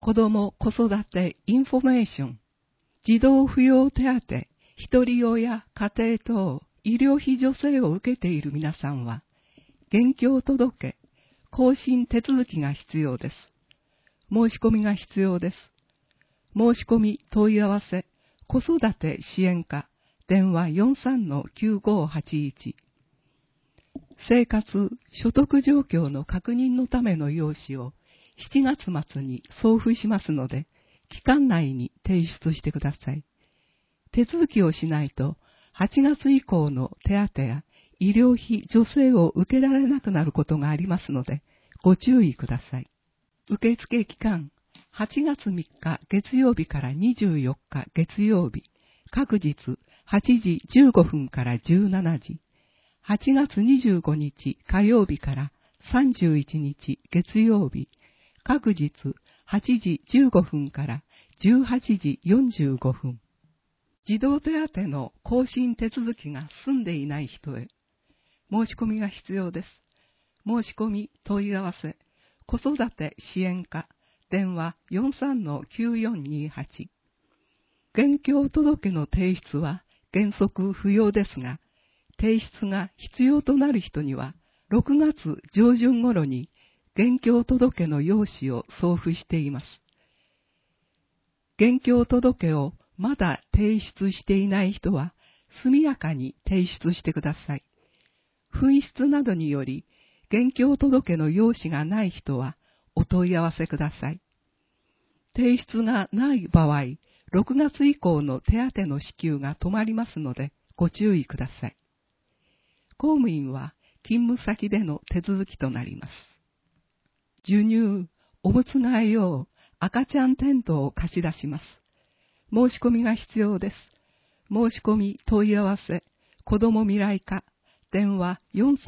子ども子育てインフォメーション、児童扶養手当、ひとり親家庭等、医療費助成を受けている皆さんは、現況届、更新手続きが必要です。申し込みが必要です。申し込み問い合わせ、子育て支援課、電話 43-9581。生活、所得状況の確認のための用紙を7月末に送付しますので、期間内に提出してください。手続きをしないと、8月以降の手当や医療費助成を受けられなくなることがありますので、ご注意ください。受付期間、8月3日月曜日から24日月曜日、各日8時15分から17時、8月25日火曜日から31日月曜日、各日8時15分から18時45分。児童手当の更新手続きが済んでいない人へ、申し込みが必要です。申し込み問い合わせ、子育て支援課、電話 43-9428。現況届の提出は原則不要ですが、提出が必要となる人には、6月上旬頃に現況届の用紙を送付しています。現況届をまだ提出していない人は、速やかに提出してください。紛失などにより、現況届の用紙がない人は、お問い合わせください。提出がない場合、6月以降の手当の支給が止まりますので、ご注意ください。公務員は勤務先での手続きとなります。授乳、おむつ替え用、赤ちゃんテントを貸し出します。申し込みが必要です。申し込み問い合わせ、子ども未来課、電話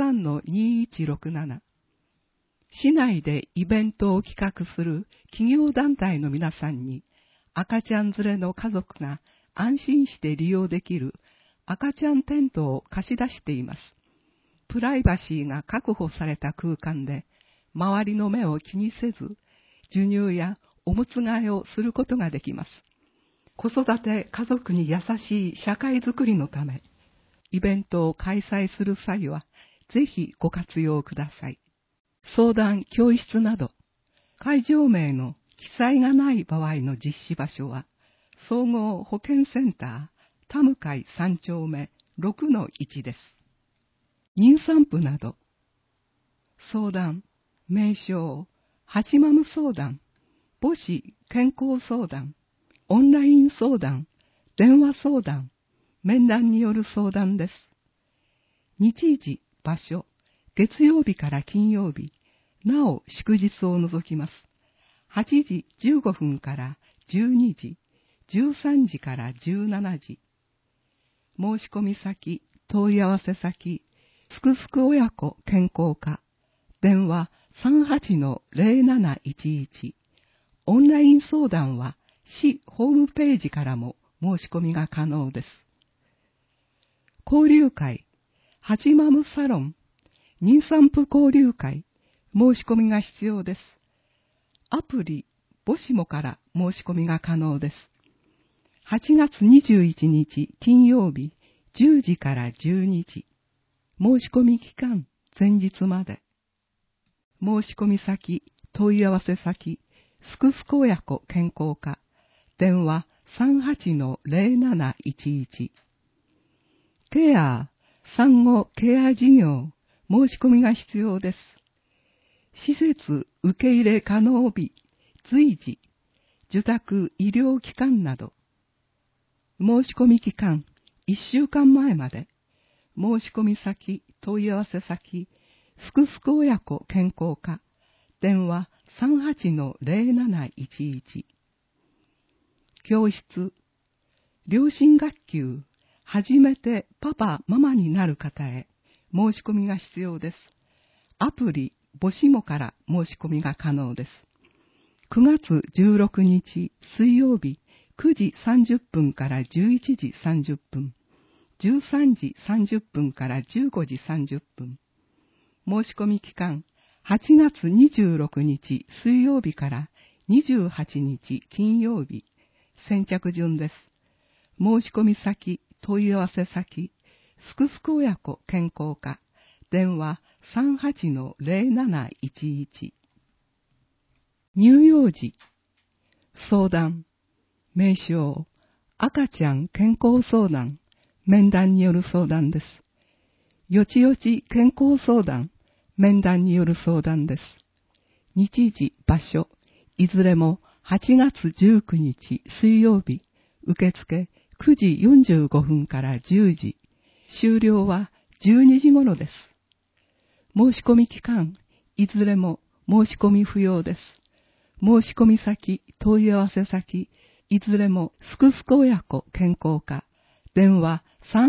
43-2167。市内でイベントを企画する企業団体の皆さんに、赤ちゃん連れの家族が安心して利用できる赤ちゃんテントを貸し出しています。プライバシーが確保された空間で、周りの目を気にせず、授乳やおむつ替えをすることができます。子育て家族に優しい社会づくりのため、イベントを開催する際は、ぜひご活用ください。相談教室など、会場名の記載がない場合の実施場所は、総合保健センター、田向3丁目 6-1 です。妊産婦など、相談、名称、8マム相談、母子健康相談、オンライン相談、電話相談、面談による相談です。日時、場所、月曜日から金曜日、なお祝日を除きます。8時15分から12時、13時から17時。申し込み先、問い合わせ先、すくすく親子健康課、電話 38-0711。オンライン相談は市ホームページからも申し込みが可能です。交流会、8マムサロン、妊産婦交流会、申し込みが必要です。アプリ、ボシモから申し込みが可能です。8月21日金曜日10時から12時。申し込み期間前日まで。申し込み先、問い合わせ先、すくすく親子健康課、電話 38-0711。ケア、産後ケア事業、申し込みが必要です。施設受け入れ可能日、随時、受託医療機関など、申し込み期間1週間前まで、申し込み先、問い合わせ先、すくすく親子健康課、電話 38-0711。教室、両親学級、初めてパパ、ママになる方へ、申し込みが必要です。アプリ、ボシモから申し込みが可能です。9月16日水曜日9時30分から11時30分、13時30分から15時30分。申し込み期間8月26日水曜日から 28日金曜日、先着順です。申し込み先、問い合わせ先、すくすく親子健康課、電話 38-0711。乳幼児、相談、名称、赤ちゃん健康相談、面談による相談です。よちよち健康相談、面談による相談です。日時、場所、いずれも8月19日水曜日、受付9時45分から10時、終了は12時頃です。申し込み期間、いずれも申し込み不要です。申し込み先、問い合わせ先、いずれもすくすく親子健康課、電話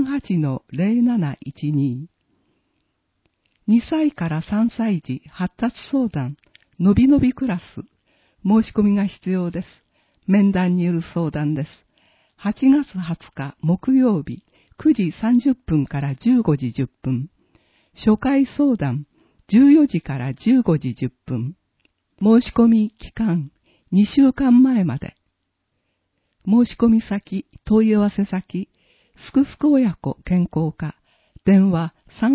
38-0712。2歳から3歳児発達相談、のびのびクラス、申し込みが必要です。面談による相談です。8月20日木曜日、9時30分から15時10分。初回相談、14時から15時10分。申し込み期間、2週間前まで。申し込み先、問い合わせ先、すくすく親子健康課、電話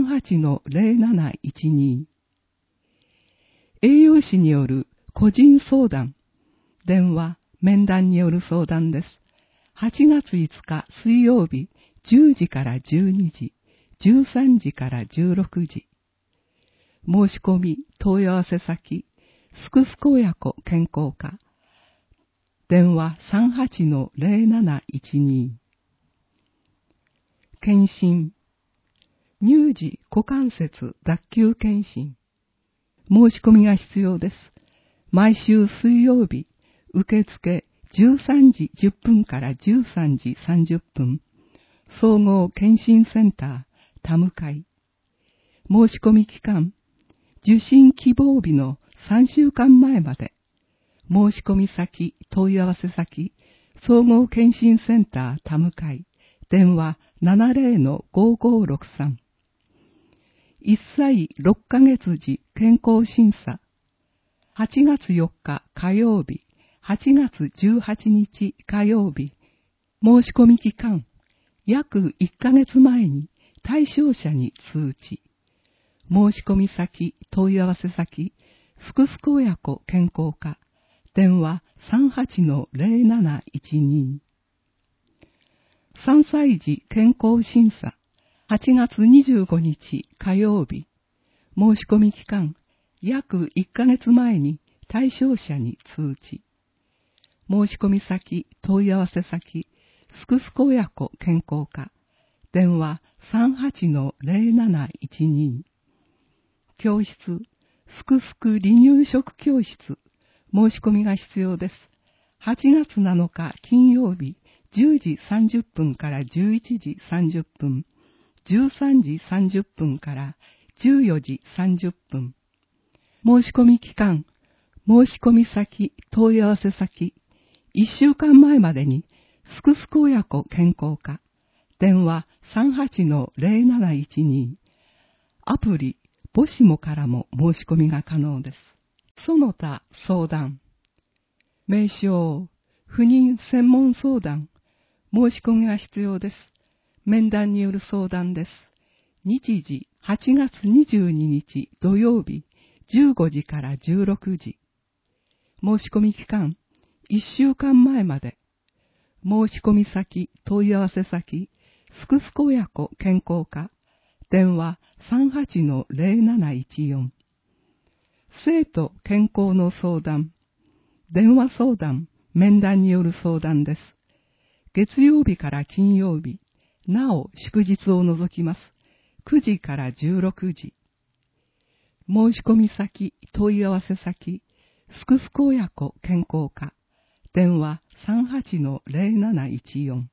38-0712。栄養士による個人相談、電話、面談による相談です。8月5日水曜日、10時から12時、13時から16時。申し込み、問い合わせ先、すくすく親子健康課、電話 38-0712。検診、乳児股関節脱臼検診。申し込みが必要です。毎週水曜日、受付13時10分から13時30分。総合検診センター、田向。申し込み期間、受診希望日の3週間前まで。申し込み先、問い合わせ先、総合検診センター、田向。電話 70-5563。1歳6ヶ月時健康審査。8月4日火曜日、8月18日火曜日。申し込み期間、約1ヶ月前に対象者に通知。申し込み先、問い合わせ先、すくすく親子健康課、電話 38-0712。3歳児健康審査。8月25日火曜日。申し込み期間、約1ヶ月前に対象者に通知。申し込み先、問い合わせ先、すくすく親子健康課、電話 38-0712。教室、すくすく離乳食教室、申し込みが必要です。8月7日金曜日、10時30分から11時30分。13時30分から14時30分。申し込み期間、申し込み先、問い合わせ先、1週間前までに、すくすく親子健康課、電話 38-0712。アプリ、ボシモからも申し込みが可能です。その他相談。名称、不妊専門相談、申し込みが必要です。面談による相談です。日時、8月22日土曜日、15時から16時。申し込み期間、1週間前まで。申し込み先、問い合わせ先、すくすく親子健康課、電話 38-0714。生徒健康の相談、電話相談、面談による相談です。月曜日から金曜日、なお祝日を除きます。9時から16時。申し込み先、問い合わせ先、すくすく親子健康課、電話 38-0714。